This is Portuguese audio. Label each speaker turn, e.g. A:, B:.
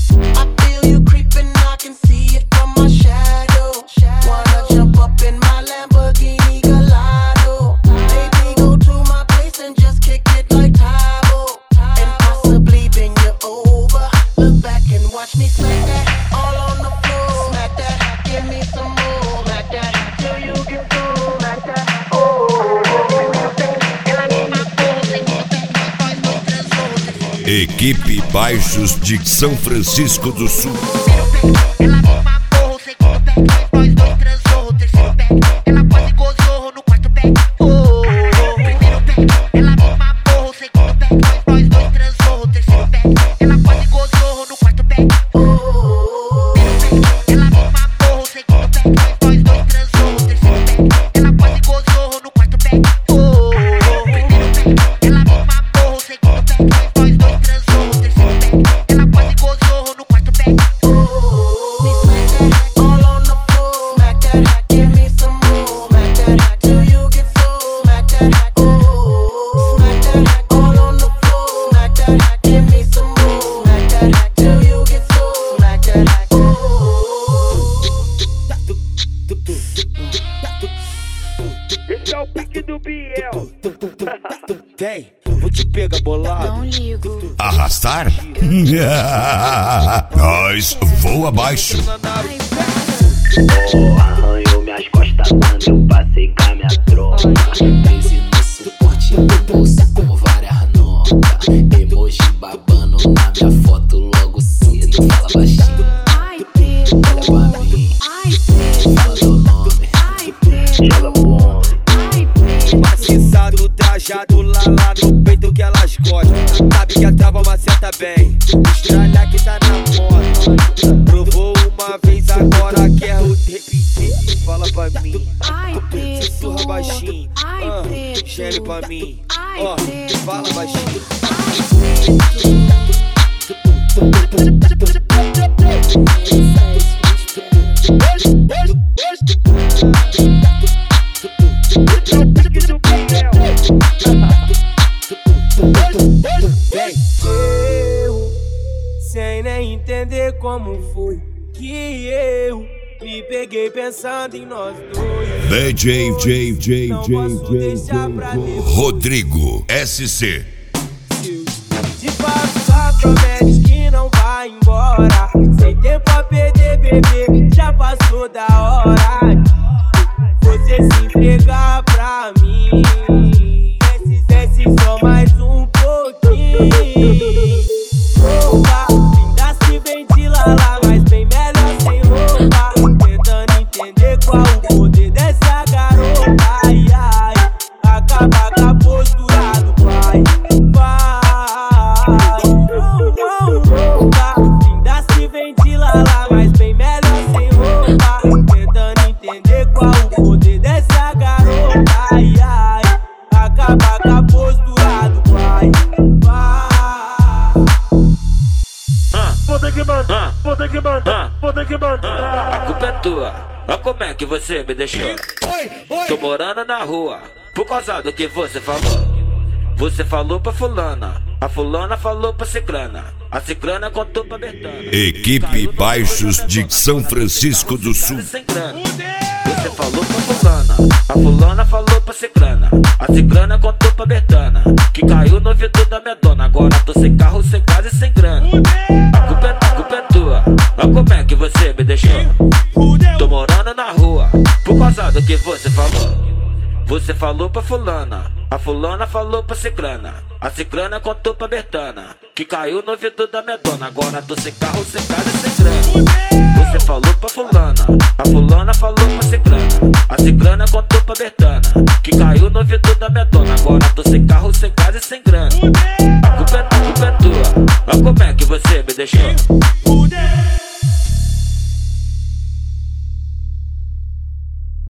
A: Equipe Baixos de São Francisco do Sul.
B: Esse é o pique do Biel. Vem, vou te pegar bolado.
C: Não ligo.
A: Arrastar? Nós voa abaixo.
D: Oh, arranhou minhas costas quando eu passei com a minha tropa.
E: Crise no suporte do bolso com várias notas. Emoji babando na minha foto logo cedo. Fala baixinho,
C: Ai, preto.
E: olha pra mim.
C: Ai, preto.
E: Fala teu nome.
C: Ai, preto.
D: Joga pro homem.
C: Ai, preto.
B: Maciçado, trajado lá no peito que elas gostam. Sabe que a trava maceta bem. Estralha que tá na moda. Provou uma vez, agora quer o repetir. Fala pra mim.
C: Ai, preto.
B: Sussurra baixinho.
C: Ai, preto.
B: Gere pra mim.
C: Ai,
B: Ó,
C: preto.
B: fala baixinho. Vem, eu, sem nem entender como foi que eu me peguei pensando em nós dois.
A: DJ
B: Não posso deixar pra depois.
A: Rodrigo SC.
B: Se passar, promete que não vai embora. Sem tempo a perder, bebê, já passou da hora de você se entregar pra mim. Desce só mais um pouquinho. Roupa, ainda se ventila lá, mas bem melhor sem roupa. Tentando entender qual o poder dessa garota. Ai, ai, acaba com a postura do pai. Roupa, ainda se ventila lá, mas bem melhor sem roupa. Tentando entender qual o poder dessa garota. Ai, ai, acaba com a postura do pai.
F: Vou ter que mandar, vou ter que mandar, vou ter que mandar.
G: A culpa é tua, olha como é que você me deixou. Tô morando na rua, por causa do que você falou. Você falou pra fulana, a fulana falou pra ciclana, a ciclana contou pra Betana.
A: Equipe Baixos de São Francisco do Sul.
G: Sem grana. Você falou pra fulana, a fulana falou pra ciclana, a ciclana contou pra Betana, que caiu no ouvido da minha dona. Agora tô sem carro, sem casa e sem grana. A culpa é tua, olha como é que você me deixou. Tô morando na rua, por causa do que você falou. Você falou pra fulana, a fulana falou pra ciclana, a ciclana contou pra Betana, que caiu no ouvido da minha dona. Agora tô sem carro, sem casa e sem grana. Você falou pra fulana, a fulana falou pra ciclana, a ciclana contou pra Betana, que caiu no ouvido da minha dona. Agora tô sem carro, sem casa e sem grana. A culpa é tua, olha como é que você me deixou.